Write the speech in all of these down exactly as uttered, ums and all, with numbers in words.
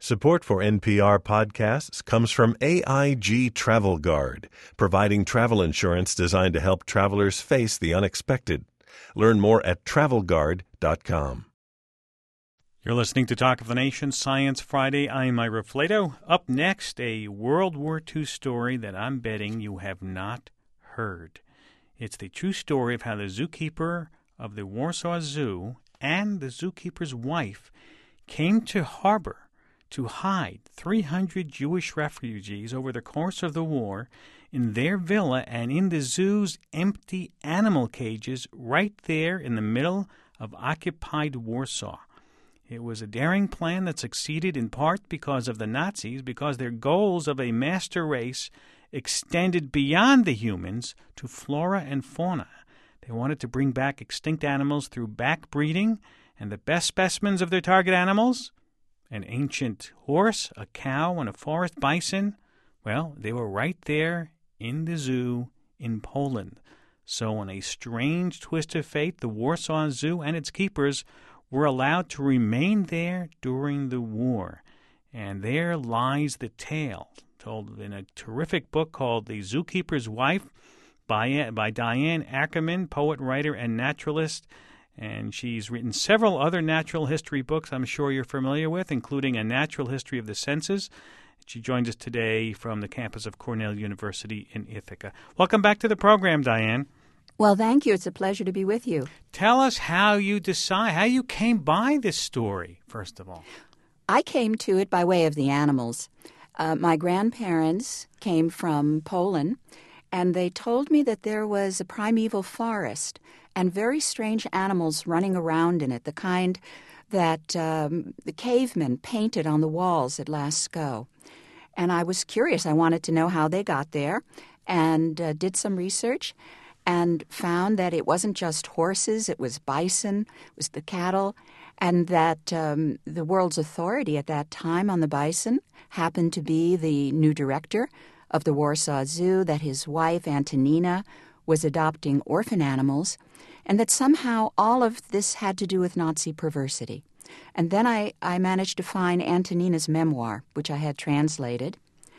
Support for N P R podcasts comes from A I G Travel Guard, providing travel insurance designed to help travelers face the unexpected. Learn more at travel guard dot com. You're listening to Talk of the Nation, Science Friday. I'm Ira Flato. Up next, a World War Two story that I'm betting you have not heard. It's the true story of how the zookeeper of the Warsaw Zoo and the zookeeper's wife came to harbor to hide three hundred Jewish refugees over the course of the war in their villa and in the zoo's empty animal cages right there in the middle of occupied Warsaw. It was a daring plan that succeeded in part because of the Nazis, because their goals of a master race extended beyond the humans to flora and fauna. They wanted to bring back extinct animals through backbreeding, and the best specimens of their target animals, an ancient horse, a cow, and a forest bison, well, they were right there in the zoo in Poland. So in a strange twist of fate, the Warsaw Zoo and its keepers were allowed to remain there during the war. And there lies the tale, told in a terrific book called The Zookeeper's Wife by, by Diane Ackerman, poet, writer, and naturalist. And she's written several other natural history books I'm sure you're familiar with, including A Natural History of the Senses. She joins us today from the campus of Cornell University in Ithaca. Welcome back to the program, Diane. Well, thank you. It's a pleasure to be with you. Tell us how you decide, how you came by this story, first of all. I came to it by way of the animals. Uh, my grandparents came from Poland, and they told me that there was a primeval forest and very strange animals running around in it, the kind that um, the cavemen painted on the walls at Lascaux. And I was curious. I wanted to know how they got there and uh, did some research and found that it wasn't just horses, it was bison, it was the cattle, and that um, the world's authority at that time on the bison happened to be the new director of the Warsaw Zoo, that his wife, Antonina, was adopting orphan animals, and that somehow all of this had to do with Nazi perversity. And then I, I managed to find Antonina's memoir, which I had translated,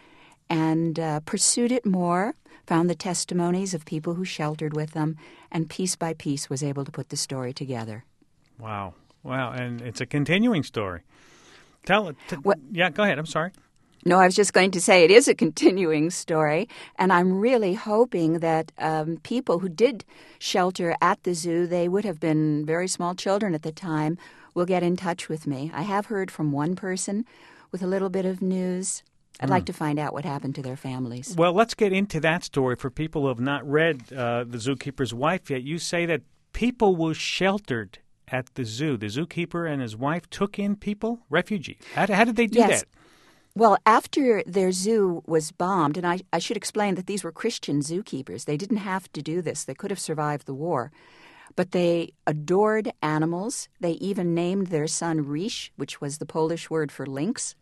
and uh, pursued it more, found the testimonies of people who sheltered with them, and piece by piece was able to put the story together. Wow. Wow. And it's a continuing story. Tell it. T- well, yeah, go ahead. I'm sorry. No, I was just going to say it is a continuing story, and I'm really hoping that um, people who did shelter at the zoo, they would have been very small children at the time, will get in touch with me. I have heard from one person with a little bit of news. I'd mm. like to find out what happened to their families. Well, let's get into that story for people who have not read uh, The Zookeeper's Wife yet. You say that people were sheltered at the zoo. The zookeeper and his wife took in people, refugees. How, how did they do yes. that? Well, after their zoo was bombed, and I, I should explain that these were Christian zookeepers. They didn't have to do this. They could have survived the war. But they adored animals. They even named their son Rish, which was the Polish word for lynx.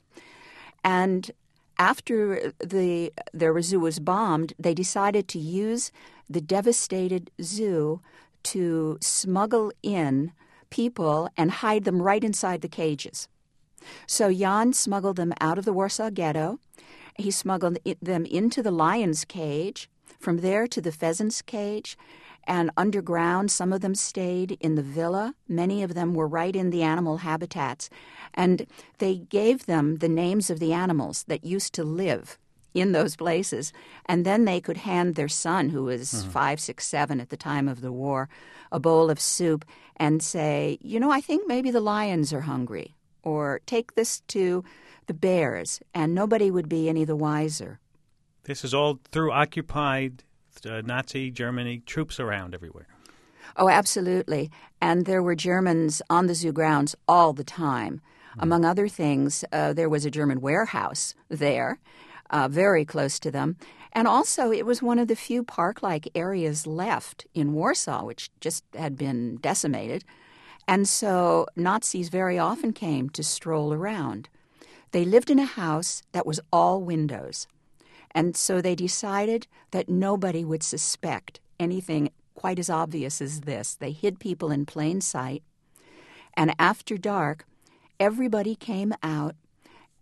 And after the their zoo was bombed, they decided to use the devastated zoo to smuggle in people and hide them right inside the cages. So Jan smuggled them out of the Warsaw Ghetto. He smuggled them into the lion's cage, from there to the pheasant's cage, and underground. Some of them stayed in the villa. Many of them were right in the animal habitats. And they gave them the names of the animals that used to live in those places. And then they could hand their son, who was mm-hmm. five, six, seven at the time of the war, a bowl of soup and say, you know, I think maybe the lions are hungry. Or take this to the bears, and nobody would be any the wiser. This is all through occupied uh, Nazi Germany, troops around everywhere. Oh, absolutely. And there were Germans on the zoo grounds all the time. Mm. Among other things, uh, there was a German warehouse there, uh, very close to them. And also, it was one of the few park-like areas left in Warsaw, which just had been decimated. And so Nazis very often came to stroll around. They lived in a house that was all windows. And so they decided that nobody would suspect anything quite as obvious as this. They hid people in plain sight. And after dark, everybody came out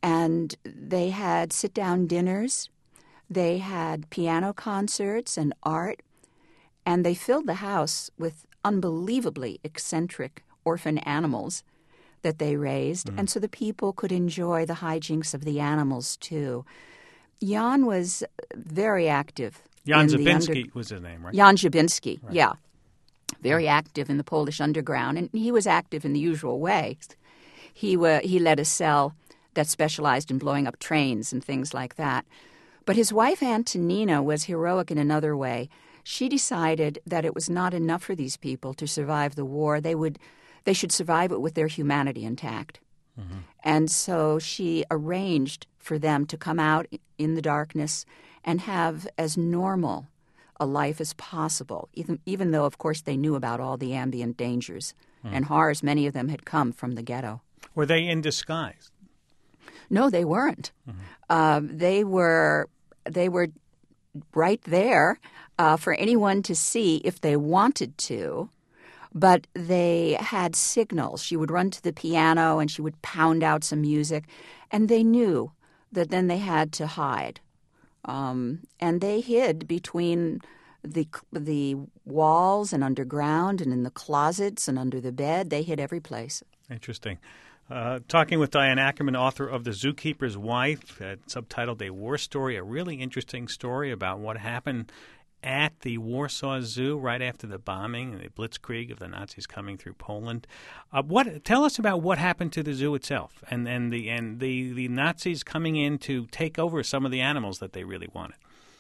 And they had sit-down dinners. They had piano concerts and art. And they filled the house with unbelievably eccentric orphan animals that they raised. Mm. And so the people could enjoy the hijinks of the animals, too. Jan was very active. Jan Zabinski under- was his name, right? Jan Zabinski, right. Yeah. Very active in the Polish underground. And he was active in the usual way. He, wa- he led a cell that specialized in blowing up trains and things like that. But his wife, Antonina, was heroic in another way. She decided that it was not enough for these people to survive the war. They would, they should survive it with their humanity intact. Mm-hmm. And so she arranged for them to come out in the darkness and have as normal a life as possible, even, even though, of course, they knew about all the ambient dangers mm. and horrors. Many of them had come from the ghetto. Were they in disguise? No, they weren't. Mm-hmm. Uh, they were they were right there uh, for anyone to see if they wanted to, but they had signals. She would run to the piano and she would pound out some music, and they knew that then they had to hide. Um, and they hid between the the walls and underground and in the closets and under the bed. They hid every place. Interesting. Uh, talking with Diane Ackerman, author of The Zookeeper's Wife, uh, subtitled A War Story, a really interesting story about what happened at the Warsaw Zoo right after the bombing and the blitzkrieg of the Nazis coming through Poland. Uh, what tell us about what happened to the zoo itself and, and the and the, the Nazis coming in to take over some of the animals that they really wanted.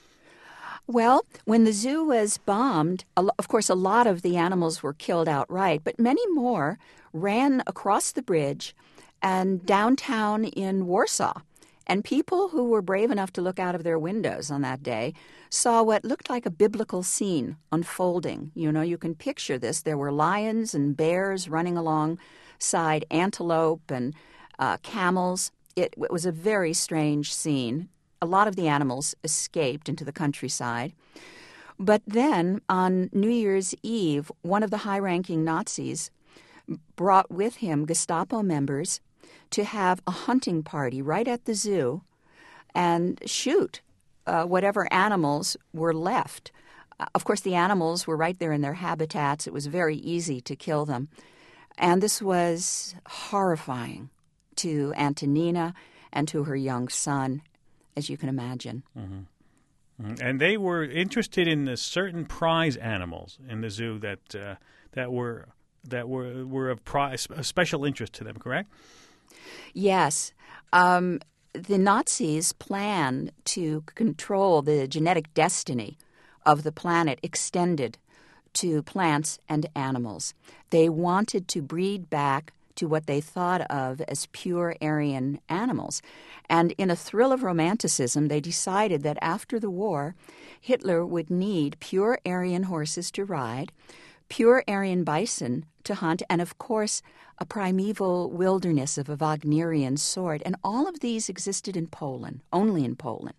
Well, when the zoo was bombed, of course, a lot of the animals were killed outright, but many more ran across the bridge and downtown in Warsaw. And people who were brave enough to look out of their windows on that day saw what looked like a biblical scene unfolding. You know, you can picture this. There were lions and bears running alongside antelope and uh, camels. It, it was a very strange scene. A lot of the animals escaped into the countryside. But then, on New Year's Eve, one of the high-ranking Nazis brought with him Gestapo members to have a hunting party right at the zoo and shoot uh, whatever animals were left. Uh, of course, the animals were right there in their habitats. It was very easy to kill them. And this was horrifying to Antonina and to her young son, as you can imagine. Mm-hmm. Mm-hmm. And they were interested in the certain prize animals in the zoo that uh, that were that were were of prize, of special interest to them, correct? Yes. Um, the Nazis planned to control the genetic destiny of the planet extended to plants and animals. They wanted to breed back to what they thought of as pure Aryan animals. And in a thrill of romanticism, they decided that after the war, Hitler would need pure Aryan horses to ride, pure Aryan bison to hunt, and of course, a primeval wilderness of a Wagnerian sort. And all of these existed in Poland, only in Poland.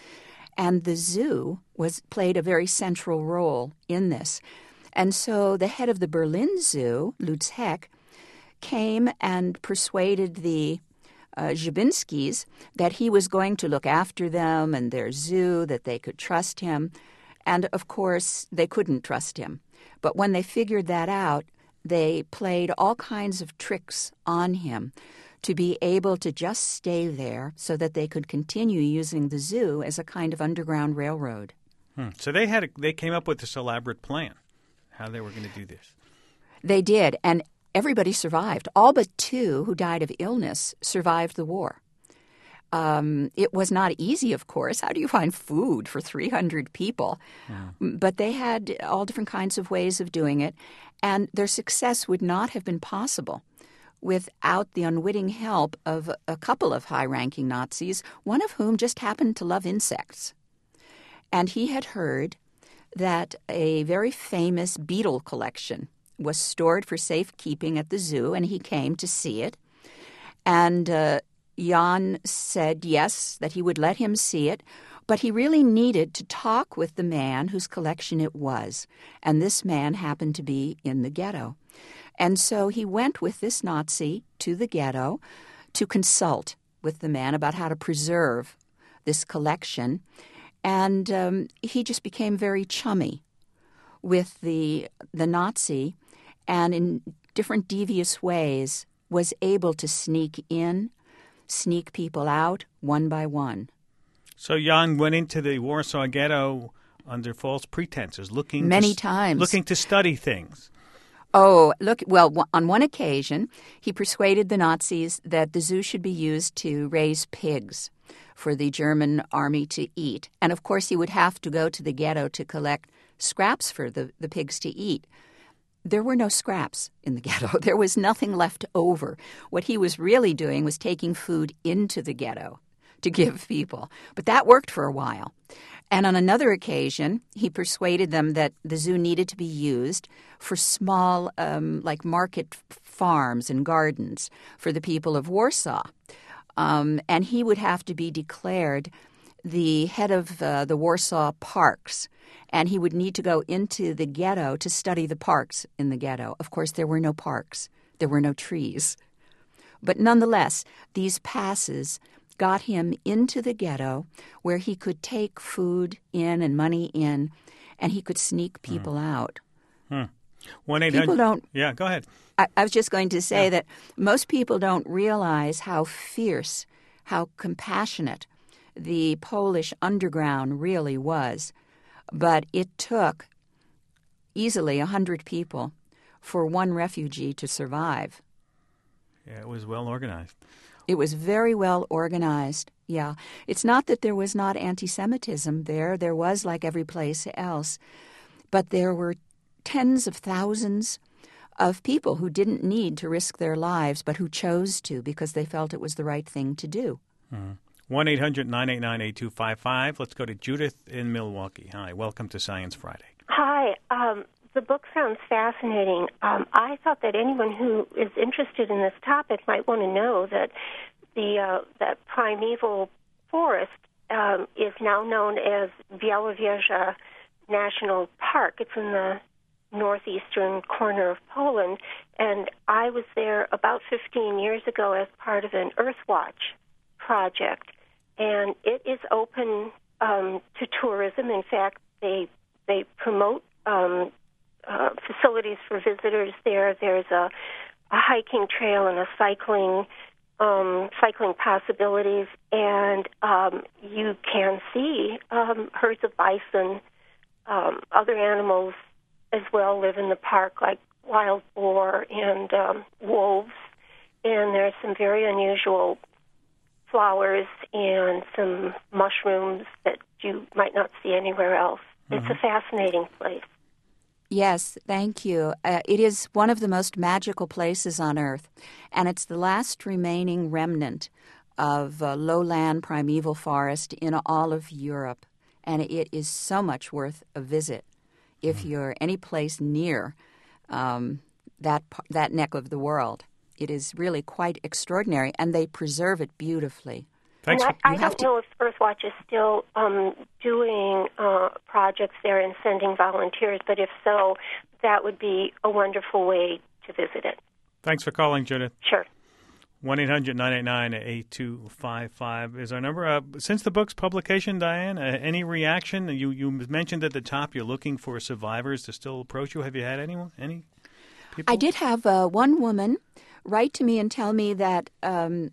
And the zoo was played a very central role in this. And so the head of the Berlin Zoo, Lutz Heck, came and persuaded the uh, Zabinskis that he was going to look after them and their zoo, that they could trust him. And, of course, they couldn't trust him. But when they figured that out, they played all kinds of tricks on him to be able to just stay there so that they could continue using the zoo as a kind of underground railroad. Hmm. So they had a, they came up with this elaborate plan, how they were going to do this. They did, and everybody survived. All but two who died of illness survived the war. Um, it was not easy, of course. How do you find food for three hundred people? Yeah. But they had all different kinds of ways of doing it, and their success would not have been possible without the unwitting help of a couple of high-ranking Nazis, one of whom just happened to love insects. And he had heard that a very famous beetle collection was stored for safekeeping at the zoo, and he came to see it. And uh, Jan said yes, that he would let him see it, but he really needed to talk with the man whose collection it was, and this man happened to be in the ghetto. And so he went with this Nazi to the ghetto to consult with the man about how to preserve this collection. And um, he just became very chummy with the the Nazi, and in different devious ways was able to sneak in, sneak people out one by one. So Jan went into the Warsaw Ghetto under false pretenses, looking Many to, times. looking to study things. Oh, look, well, on one occasion, he persuaded the Nazis that the zoo should be used to raise pigs for the German army to eat. And, of course, he would have to go to the ghetto to collect scraps for the, the pigs to eat. There were no scraps in the ghetto. There was nothing left over. What he was really doing was taking food into the ghetto to give people. But that worked for a while. And on another occasion, he persuaded them that the zoo needed to be used for small, um, like market farms and gardens for the people of Warsaw. Um, and he would have to be declared the head of uh, the Warsaw Parks. And he would need to go into the ghetto to study the parks in the ghetto. Of course, there were no parks. There were no trees. But nonetheless, these passes got him into the ghetto where he could take food in and money in, and he could sneak people hmm. out. Hmm. one eight hundred People don't... Yeah, go ahead. I, I was just going to say yeah. that most people don't realize how fierce, how compassionate the Polish underground really was. But it took easily a hundred people for one refugee to survive. Yeah, it was well organized. It was very well organized, yeah. It's not that there was not anti-Semitism there. There was, like every place else. But there were tens of thousands of people who didn't need to risk their lives, but who chose to because they felt it was the right thing to do. Mm-hmm. one eight hundred nine eight nine eight two five five. Let's go to Judith in Milwaukee. Hi, welcome to Science Friday. Hi. Um, the book sounds fascinating. Um, I thought that anyone who is interested in this topic might want to know that the uh, that primeval forest um, is now known as Białowieża National Park. It's in the northeastern corner of Poland, and I was there about fifteen years ago as part of an Earthwatch project, and it is open um, to tourism. In fact, they they promote um, uh, facilities for visitors there. There's a, a hiking trail and a cycling um, cycling possibilities, and um, you can see um, herds of bison, um, other animals as well live in the park, like wild boar and um, wolves, and there's some very unusual flowers and some mushrooms that you might not see anywhere else. Mm-hmm. It's a fascinating place. Yes, thank you. Uh, it is one of the most magical places on Earth, and it's the last remaining remnant of uh, lowland primeval forest in all of Europe, and it is so much worth a visit if mm-hmm. you're any place near um, that that neck of the world. It is really quite extraordinary, and they preserve it beautifully. Thanks. And I, I don't to... know if Earthwatch is still um, doing uh, projects there and sending volunteers, but if so, that would be a wonderful way to visit it. Thanks for calling, Judith. Sure. one eight hundred nine eight nine eight two five five is our number. Uh, since the book's publication, Diane, uh, any reaction? You you mentioned at the top you're looking for survivors to still approach you. Have you had anyone? Any people? I did have uh, one woman write to me and tell me that um,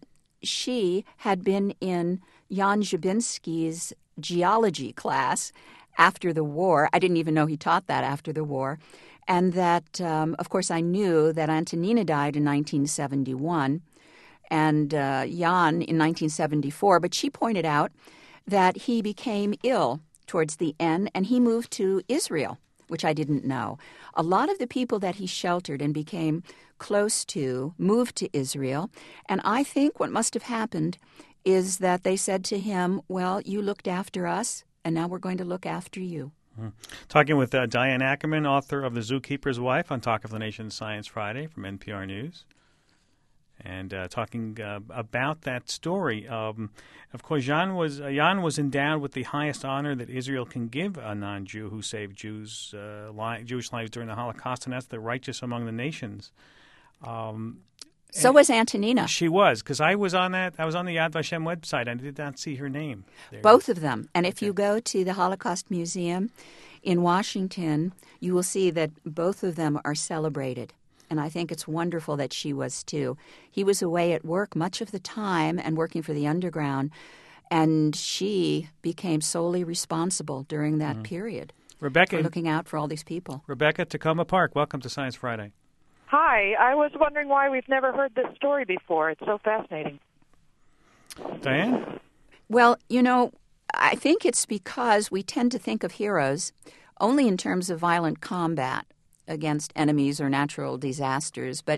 she had been in Jan Żubiński's geology class after the war. I didn't even know he taught that after the war. And that, um, of course, I knew that Antonina died in nineteen seventy-one and uh, Jan in nineteen seventy-four. But she pointed out that he became ill towards the end and he moved to Israel, which I didn't know. A lot of the people that he sheltered and became close to moved to Israel, and I think what must have happened is that they said to him, well, you looked after us, and now we're going to look after you. Mm-hmm. Talking with uh, Diane Ackerman, author of The Zookeeper's Wife on Talk of the Nation Science Friday from N P R News. And uh, talking uh, about that story. Um, of course, Jan was uh, Jan was endowed with the highest honor that Israel can give a non-Jew who saved Jews uh, li- Jewish lives during the Holocaust, and that's the righteous among the nations. Um, So was Antonina. She was, because I was on that. I was on the Yad Vashem website. I did not see her name there. Both of them. And if you go to the Holocaust Museum in Washington, you will see that both of them are celebrated. And I think it's wonderful that she was, too. He was away at work much of the time and working for the Underground, and she became solely responsible during that mm. period Rebecca, for looking out for all these people. Rebecca, Tacoma Park, welcome to Science Friday. Hi. I was wondering why we've never heard this story before. It's so fascinating. Diane? Well, you know, I think it's because we tend to think of heroes only in terms of violent combat against enemies or natural disasters, but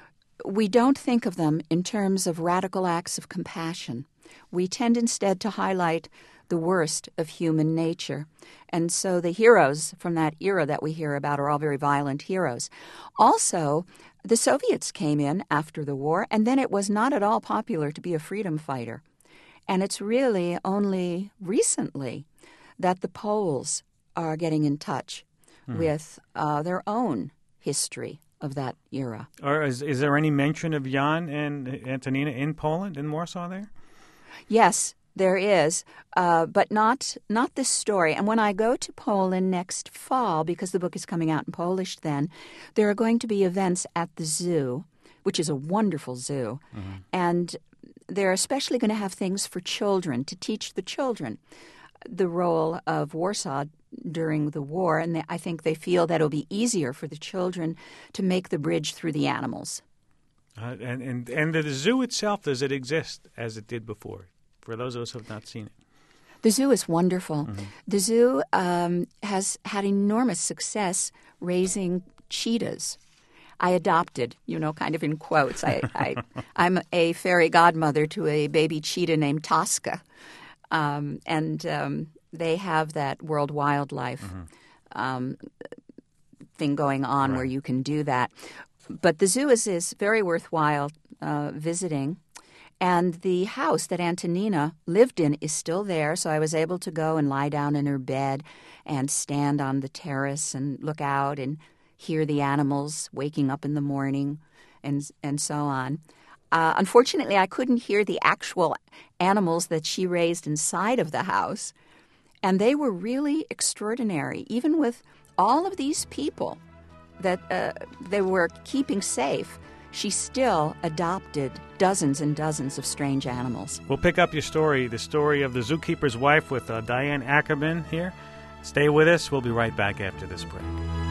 we don't think of them in terms of radical acts of compassion. We tend instead to highlight the worst of human nature. And so the heroes from that era that we hear about are all very violent heroes. Also, the Soviets came in after the war, and then it was not at all popular to be a freedom fighter. And it's really only recently that the Poles are getting in touch Hmm. with uh, their own history of that era. Or is, is there any mention of Jan and Antonina in Poland, in Warsaw there? Yes, there is, uh, but not not this story. And when I go to Poland next fall, because the book is coming out in Polish then, there are going to be events at the zoo, which is a wonderful zoo. Mm-hmm. And they're especially going to have things for children, to teach the children the role of Warsaw during the war, and they, I think they feel that it'll be easier for the children to make the bridge through the animals. Uh, and, and and the zoo itself, does it exist as it did before, for those of us who have not seen it? The zoo is wonderful. Mm-hmm. The zoo um, has had enormous success raising cheetahs. I adopted, you know, kind of in quotes. I, I, I'm a fairy godmother to a baby cheetah named Tosca. Um, and um, they have that World Wildlife mm-hmm. um, thing going on right. where you can do that. But the zoo is, is very worthwhile uh, visiting. And the house that Antonina lived in is still there, so I was able to go and lie down in her bed and stand on the terrace and look out and hear the animals waking up in the morning and and so on. Uh, unfortunately, I couldn't hear the actual animals that she raised inside of the house, and they were really extraordinary. Even with all of these people that uh, they were keeping safe, she still adopted dozens and dozens of strange animals. We'll pick up your story, the story of the zookeeper's wife, with uh, Diane Ackerman here. Stay with us. We'll be right back after this break.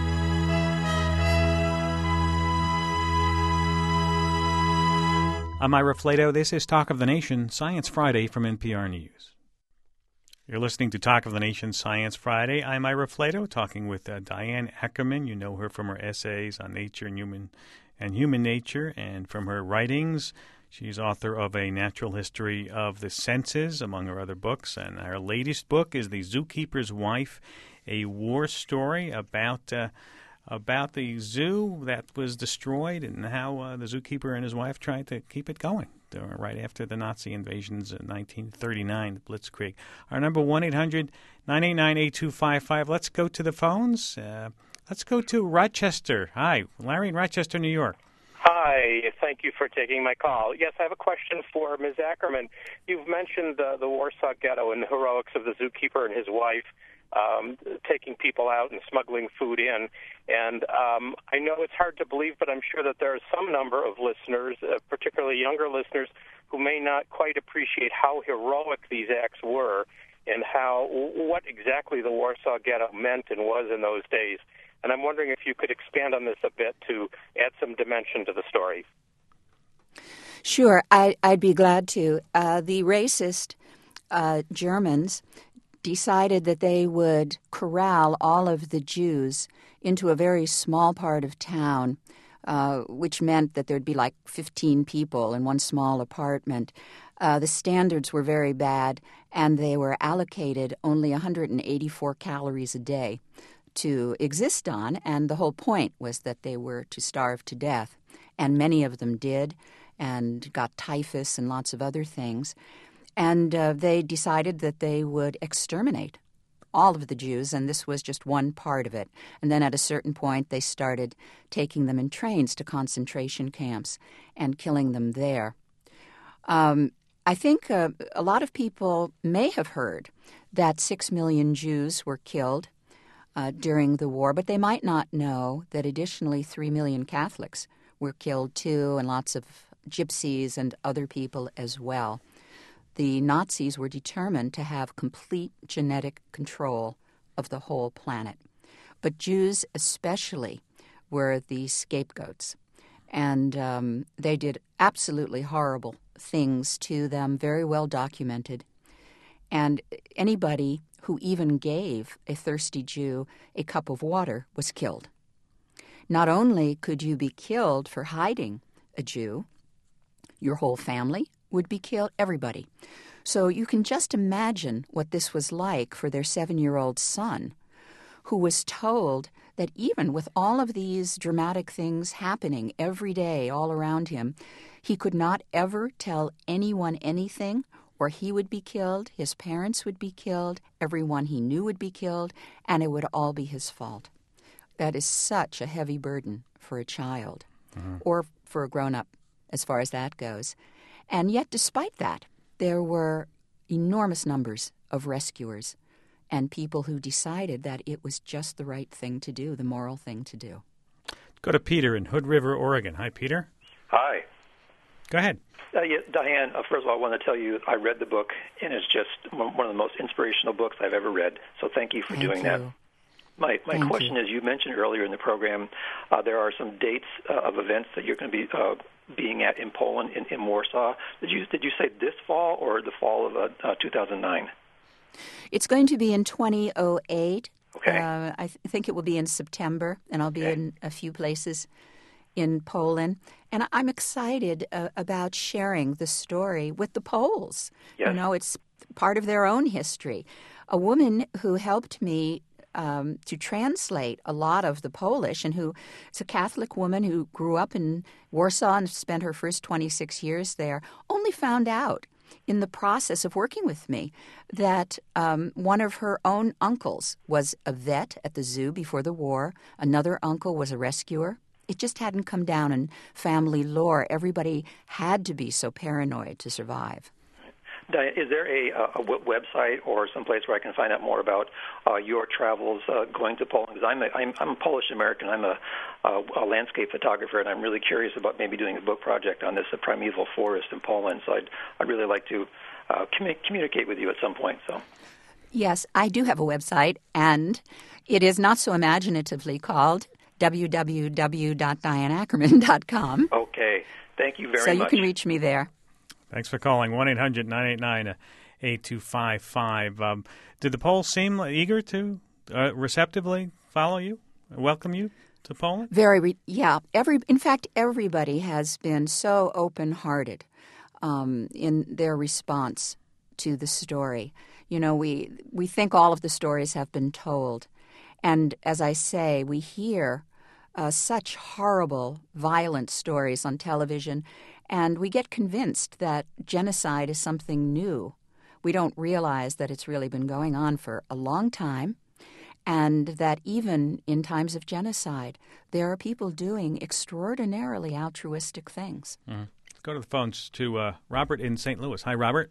I'm Ira Flato. This is Talk of the Nation, Science Friday from N P R News. You're listening to Talk of the Nation, Science Friday. I'm Ira Flato, talking with uh, Diane Ackerman. You know her from her essays on nature and human and human nature, and from her writings. She's author of A Natural History of the Senses, among her other books. And her latest book is The Zookeeper's Wife, a war story about uh, about the zoo that was destroyed and how uh, the zookeeper and his wife tried to keep it going uh, right after the Nazi invasions in nineteen thirty-nine, the Blitzkrieg. Our number, one eight hundred nine eight nine eight two five five. Let's go to the phones. Uh, let's go to Rochester. Hi, Larry in Rochester, New York. Hi, thank you for taking my call. Yes, I have a question for Miz Ackerman. You've mentioned uh, the Warsaw Ghetto and the heroics of the zookeeper and his wife um, taking people out and smuggling food in. And um, I know it's hard to believe, but I'm sure that there are some number of listeners, uh, particularly younger listeners, who may not quite appreciate how heroic these acts were and how what exactly the Warsaw Ghetto meant and was in those days. And I'm wondering if you could expand on this a bit to add some dimension to the story. Sure, I, I'd be glad to. Uh, the racist uh, Germans decided that they would corral all of the Jews into a very small part of town, uh, which meant that there'd be like fifteen people in one small apartment. Uh, the standards were very bad, and they were allocated only one hundred eighty-four calories a day to exist on, and the whole point was that they were to starve to death. And many of them did, and got typhus and lots of other things. And uh, they decided that they would exterminate all of the Jews, and this was just one part of it. And then at a certain point, they started taking them in trains to concentration camps and killing them there. Um, I think uh, a lot of people may have heard that six million Jews were killed uh, during the war, but they might not know that additionally three million Catholics were killed too, and lots of gypsies and other people as well. The Nazis were determined to have complete genetic control of the whole planet. But Jews especially were the scapegoats, and um, they did absolutely horrible things to them, very well documented. And anybody who even gave a thirsty Jew a cup of water was killed. Not only could you be killed for hiding a Jew, your whole family would be killed, everybody. So you can just imagine what this was like for their seven-year-old son, who was told that even with all of these dramatic things happening every day all around him, he could not ever tell anyone anything, or he would be killed, his parents would be killed, everyone he knew would be killed, and it would all be his fault. That is such a heavy burden for a child, mm-hmm. or for a grown-up, as far as that goes. And yet, despite that, there were enormous numbers of rescuers and people who decided that it was just the right thing to do, the moral thing to do. Go to Peter in Hood River, Oregon. Hi, Peter. Hi. Go ahead. Uh, yeah, Diane, uh, first of all, I want to tell you I read the book, and it's just one of the most inspirational books I've ever read. So thank you for thank doing you. that. My my Thank question you. is, you mentioned earlier in the program uh, there are some dates uh, of events that you're going to be uh, being at in Poland, in, in Warsaw. Did you did you say this fall or the fall of uh, uh, two thousand nine? It's going to be in twenty oh eight. Okay. Uh, I th- think it will be in September, and I'll be Okay. in a few places in Poland. And I'm excited uh, about sharing the story with the Poles. Yes. You know, it's part of their own history. A woman who helped me Um, to translate a lot of the Polish, and who is a Catholic woman who grew up in Warsaw and spent her first twenty-six years there, only found out in the process of working with me that um, one of her own uncles was a vet at the zoo before the war. Another uncle was a rescuer. It just hadn't come down in family lore. Everybody had to be so paranoid to survive. Diane, is there a, a website or someplace where I can find out more about uh, your travels uh, going to Poland? Because I'm a, I'm, I'm a Polish American. I'm a, a, a landscape photographer, and I'm really curious about maybe doing a book project on this, a primeval forest in Poland. So I'd, I'd really like to uh, commu- communicate with you at some point. So, yes, I do have a website, and it is not so imaginatively called w w w dot diane ackerman dot com. Okay, thank you very so much. So you can reach me there. Thanks for calling, one eight hundred nine eight nine eight two five five. Um, did the Poles seem eager to uh, receptively follow you, welcome you to Poland? Very, re- yeah. Every, in fact, everybody has been so open-hearted um, in their response to the story. You know, we we think all of the stories have been told. And as I say, we hear uh, such horrible, violent stories on television, and we get convinced that genocide is something new. We don't realize that it's really been going on for a long time, and that even in times of genocide, there are people doing extraordinarily altruistic things. Mm-hmm. Let's go to the phones to uh, Robert in Saint Louis. Hi, Robert.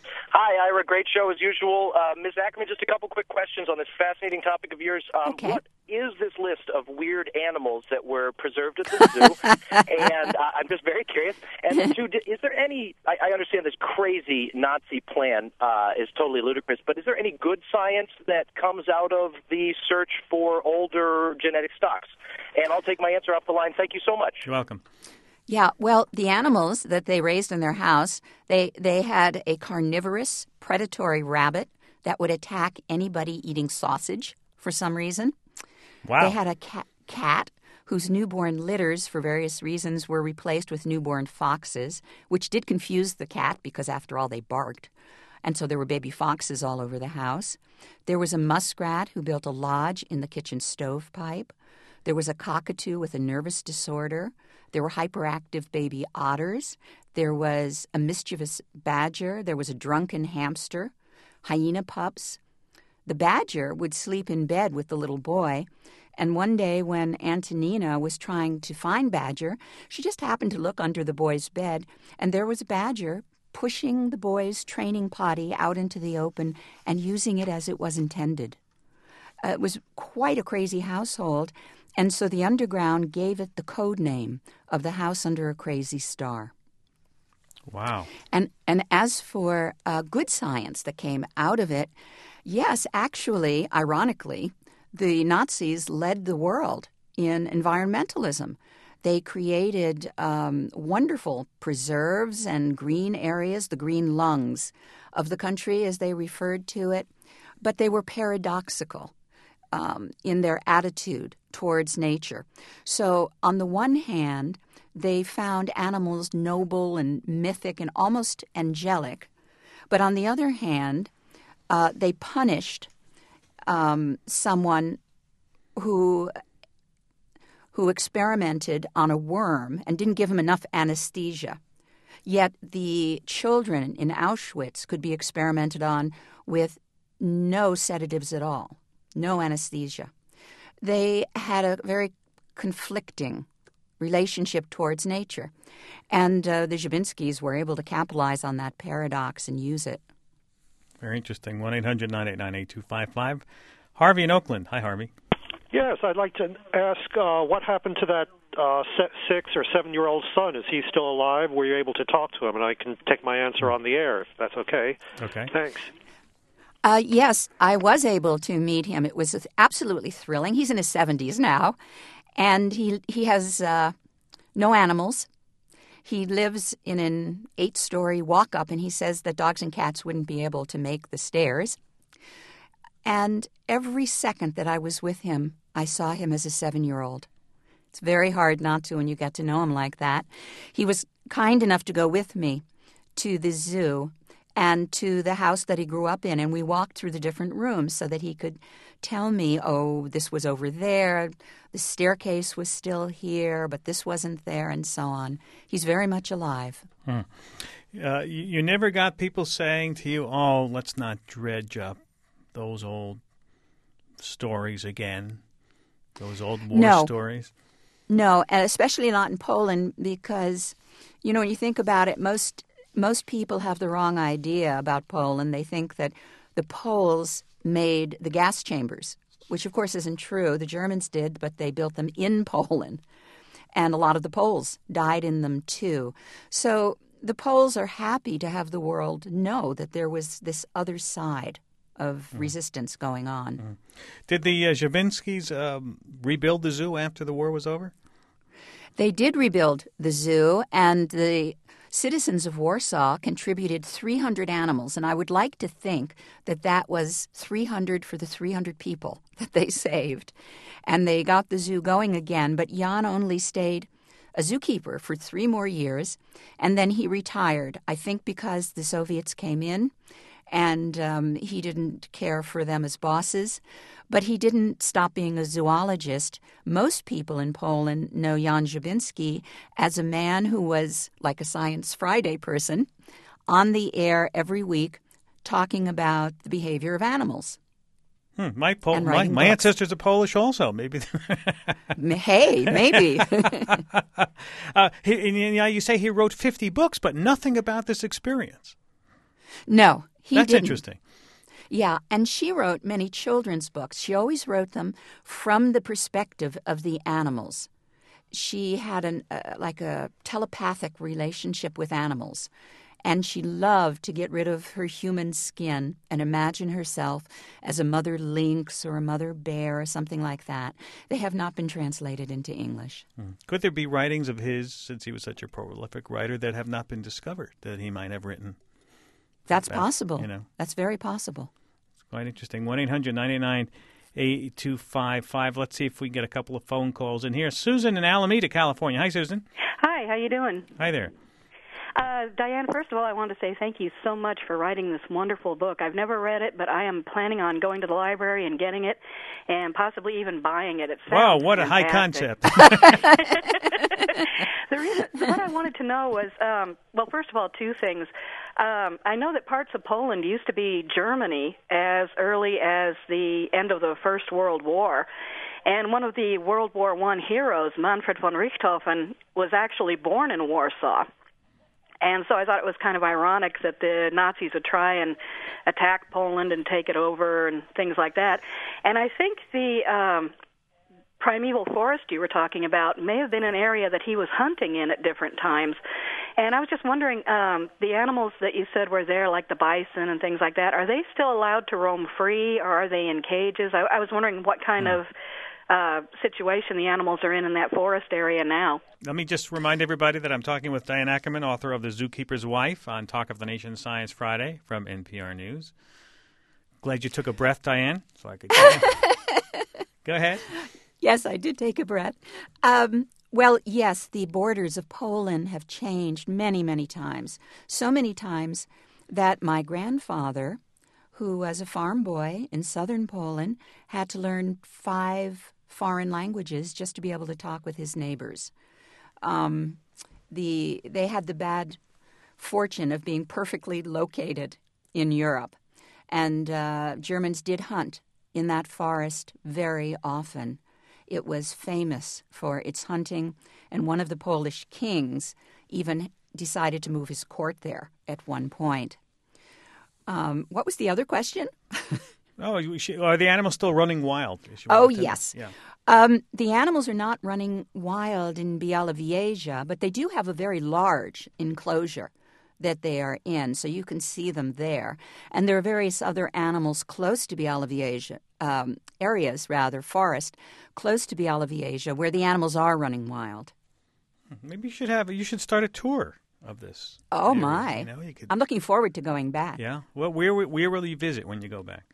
Hi, Ira. Great show as usual. Uh, Miz Ackerman, just a couple quick questions on this fascinating topic of yours. Um, okay. What is this list of weird animals that were preserved at the zoo? and uh, I'm just very curious. And then, two, is there any, I, I understand this crazy Nazi plan uh, is totally ludicrous, but is there any good science that comes out of the search for older genetic stocks? And I'll take my answer off the line. Thank you so much. You're welcome. Yeah, well, the animals that they raised in their house, they, they had a carnivorous, predatory rabbit that would attack anybody eating sausage for some reason. Wow. They had a cat, cat whose newborn litters, for various reasons, were replaced with newborn foxes, which did confuse the cat because, after all, they barked. And so there were baby foxes all over the house. There was a muskrat who built a lodge in the kitchen stovepipe. There was a cockatoo with a nervous disorder. There were hyperactive baby otters. There was a mischievous badger. There was a drunken hamster, hyena pups. the badger would sleep in bed with the little boy. And one day when Antonina was trying to find Badger, she just happened to look under the boy's bed, and there was Badger pushing the boy's training potty out into the open and using it as it was intended. Uh, it was quite a crazy household, and so the Underground gave it the code name of the House Under a Crazy Star. Wow. And and as for uh, good science that came out of it, yes, actually, ironically, the Nazis led the world in environmentalism. They created um, wonderful preserves and green areas, the green lungs of the country, as they referred to it. But they were paradoxical um, in their attitude towards nature. So on the one hand, they found animals noble and mythic and almost angelic. But on the other hand, uh, they punished Um, someone who who experimented on a worm and didn't give him enough anesthesia. Yet the children in Auschwitz could be experimented on with no sedatives at all, no anesthesia. They had a very conflicting relationship towards nature. And uh, the Zhibinskys were able to capitalize on that paradox and use it. Very interesting. one eight hundred nine eight nine eight two five five. Harvey in Oakland. Hi, Harvey. Yes, I'd like to ask uh, what happened to that uh, six- or seven-year-old son? Is he still alive? Were you able to talk to him? And I can take my answer on the air, if that's okay. Okay. Thanks. Uh, yes, I was able to meet him. It was absolutely thrilling. He's in his seventies now, and he he has uh, no animals. He lives in an eight-story walk-up, and he says that dogs and cats wouldn't be able to make the stairs. And every second that I was with him, I saw him as a seven-year-old. It's very hard not to when you get to know him like that. He was kind enough to go with me to the zoo and to the house that he grew up in, and we walked through the different rooms so that he could tell me, oh, this was over there, the staircase was still here, but this wasn't there, and so on. He's very much alive. Hmm. Uh, you, you never got people saying to you, oh, let's not dredge up those old stories again, those old war no. stories? No, and especially not in Poland because, you know, when you think about it, most most people have the wrong idea about Poland. They think that the Poles made the gas chambers, which of course isn't true. The Germans did, but they built them in Poland. And a lot of the Poles died in them too. So the Poles are happy to have the world know that there was this other side of mm. resistance going on. Mm. Did the uh, Zhibinskys um, rebuild the zoo after the war was over? They did rebuild the zoo, and the citizens of Warsaw contributed three hundred animals, and I would like to think that that was three hundred for the three hundred people that they saved. And they got the zoo going again, but Jan only stayed a zookeeper for three more years, and then he retired, I think because the Soviets came in, and um, he didn't care for them as bosses. But he didn't stop being a zoologist. Most people in Poland know Jan Zhibinski as a man who was like a Science Friday person, on the air every week talking about the behavior of animals. Hmm, my, Pol- my, my ancestors are Polish also. Maybe. Hey, maybe. uh, he, and, you know, you say he wrote fifty books, but nothing about this experience. No, he That's didn't. interesting. Yeah, and she wrote many children's books. She always wrote them from the perspective of the animals. She had an uh, like a telepathic relationship with animals, and she loved to get rid of her human skin and imagine herself as a mother lynx or a mother bear or something like that. They have not been translated into English. Hmm. Could there be writings of his, since he was such a prolific writer, that have not been discovered, that he might have written? That's About, possible. You know. That's very possible. It's quite interesting. one eight hundred nine eight nine eight two five five. Let's see if we can get a couple of phone calls in here. Susan in Alameda, California. Hi, Susan. Hi, how you doing? Hi there. Uh, Diane, first of all, I want to say thank you so much for writing this wonderful book. I've never read it, but I am planning on going to the library and getting it and possibly even buying it. It wow, what fantastic. a high concept. The reason, what I wanted to know was, um, well, first of all, two things. Um, I know that parts of Poland used to be Germany as early as the end of the First World War. And one of the World War One heroes, Manfred von Richthofen, was actually born in Warsaw. And so I thought it was kind of ironic that the Nazis would try and attack Poland and take it over and things like that. And I think the um, primeval forest you were talking about may have been an area that he was hunting in at different times. And I was just wondering, um, the animals that you said were there, like the bison and things like that, are they still allowed to roam free, or are they in cages? I, I was wondering what kind mm. of uh, situation the animals are in in that forest area now. Let me just remind everybody that I'm talking with Diane Ackerman, author of The Zookeeper's Wife, on Talk of the Nation Science Friday from N P R News. Glad you took a breath, Diane, so I could go ahead. Go ahead. Yes, I did take a breath. Um, well, yes, the borders of Poland have changed many, many times. So many times that my grandfather, who was a farm boy in southern Poland, had to learn five foreign languages just to be able to talk with his neighbors. Um, the they had the bad fortune of being perfectly located in Europe, and uh, Germans did hunt in that forest very often. It was famous for its hunting, and one of the Polish kings even decided to move his court there at one point. Um, what was the other question? Oh, are the animals still running wild? Oh, yes. Yeah. Um, the animals are not running wild in Białowieża, but they do have a very large enclosure that they are in, so you can see them there. And there are various other animals close to Białowieża, um, areas, rather, forest, close to Białowieża, where the animals are running wild. Maybe you should have, you should start a tour of this. Oh, area. my. You know, you could... I'm looking forward to going back. Yeah? Well, where, where will you visit when you go back?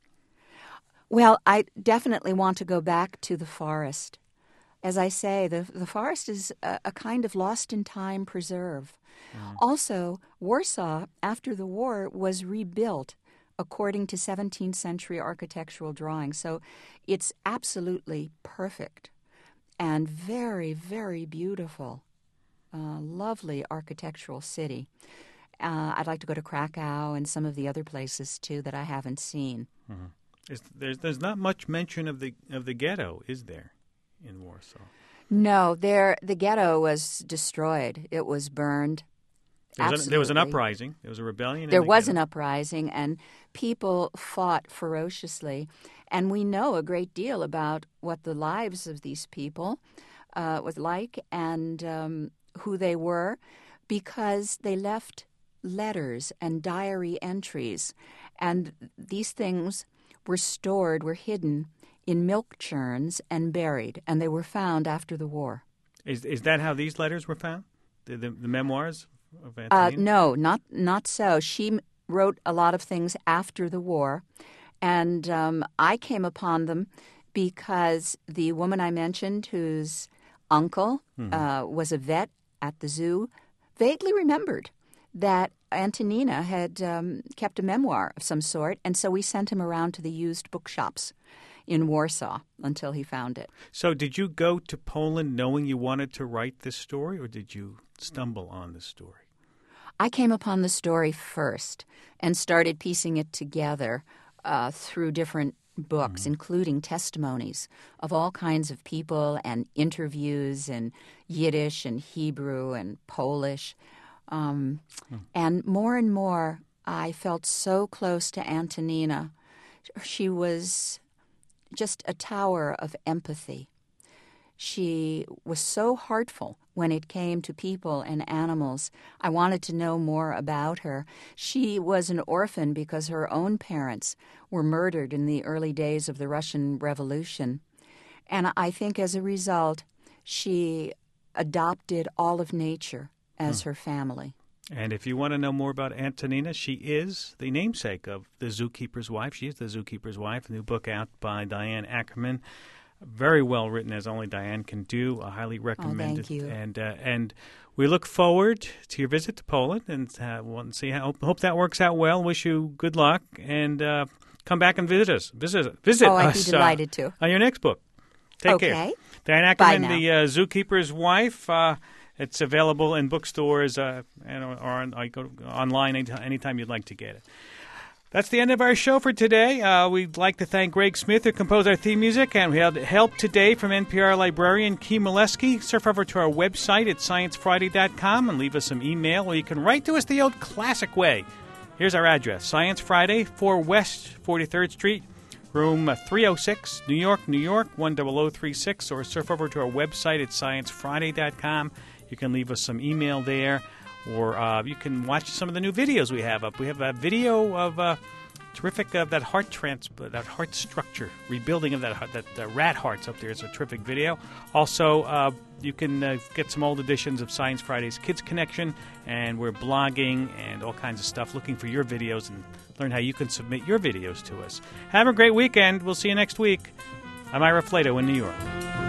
Well, I definitely want to go back to the forest. As I say, the the forest is a, a kind of lost-in-time preserve. Mm. Also, Warsaw, after the war, was rebuilt according to seventeenth century architectural drawings. So it's absolutely perfect and very, very beautiful. Uh, lovely architectural city. Uh, I'd like to go to Krakow and some of the other places, too, that I haven't seen. Mm-hmm. Is, there's there's not much mention of the of the ghetto, is there, in Warsaw? No, there the ghetto was destroyed. It was burned. There was, a, there was an uprising. There was a rebellion. There in the was ghetto. an uprising, and people fought ferociously. And we know a great deal about what the lives of these people uh, was like and um, who they were, because they left letters and diary entries, and these things were stored, were hidden in milk churns and buried, and they were found after the war. Is is that how these letters were found? The the, the memoirs of Uh, Antonina? no, not not so. She m- wrote a lot of things after the war, and um, I came upon them because the woman I mentioned, whose uncle Mhm. uh, was a vet at the zoo, vaguely remembered that Antonina had um, kept a memoir of some sort, and so we sent him around to the used bookshops in Warsaw until he found it. So did you go to Poland knowing you wanted to write this story, or did you stumble on this story? I came upon the story first and started piecing it together uh, through different books, mm-hmm. including testimonies of all kinds of people and interviews in Yiddish and Hebrew and Polish. Um, mm. And more and more, I felt so close to Antonina. She was just a tower of empathy. She was so heartful when it came to people and animals. I wanted to know more about her. She was an orphan because her own parents were murdered in the early days of the Russian Revolution. And I think as a result, she adopted all of nature as hmm. her family. And if you want to know more about Antonina, she is the namesake of The Zookeeper's Wife. She is The Zookeeper's Wife, a new book out by Diane Ackerman. Very well written, as only Diane can do. I highly recommend oh, thank it. You. And uh, and we look forward to your visit to Poland, and uh, want to see how. Hope that works out well. Wish you good luck, and uh, come back and visit us. Visit visit oh, I'd us. be delighted uh, to. On your next book. Take okay. care. Diane Ackerman, Bye now. the uh, Zookeeper's Wife. Uh, It's available in bookstores uh, and, or on, I go online anytime you'd like to get it. That's the end of our show for today. Uh, we'd like to thank Greg Smith, who composed our theme music, and we had help today from N P R librarian Key Molesky. Surf over to our website at science friday dot com and leave us some email, or you can write to us the old classic way. Here's our address, Science Friday, four West forty-third Street, room three oh six, New York, New York, one zero zero three six, or surf over to our website at science friday dot com. You can leave us some email there. Or uh, you can watch some of the new videos we have up. We have a video of uh, terrific of that heart trans that heart structure, rebuilding of that heart, that uh, rat hearts up there. It's a terrific video. Also, uh, you can uh, get some old editions of Science Friday's Kids Connection, and we're blogging and all kinds of stuff, looking for your videos and learn how you can submit your videos to us. Have a great weekend. We'll see you next week. I'm Ira Flato in New York.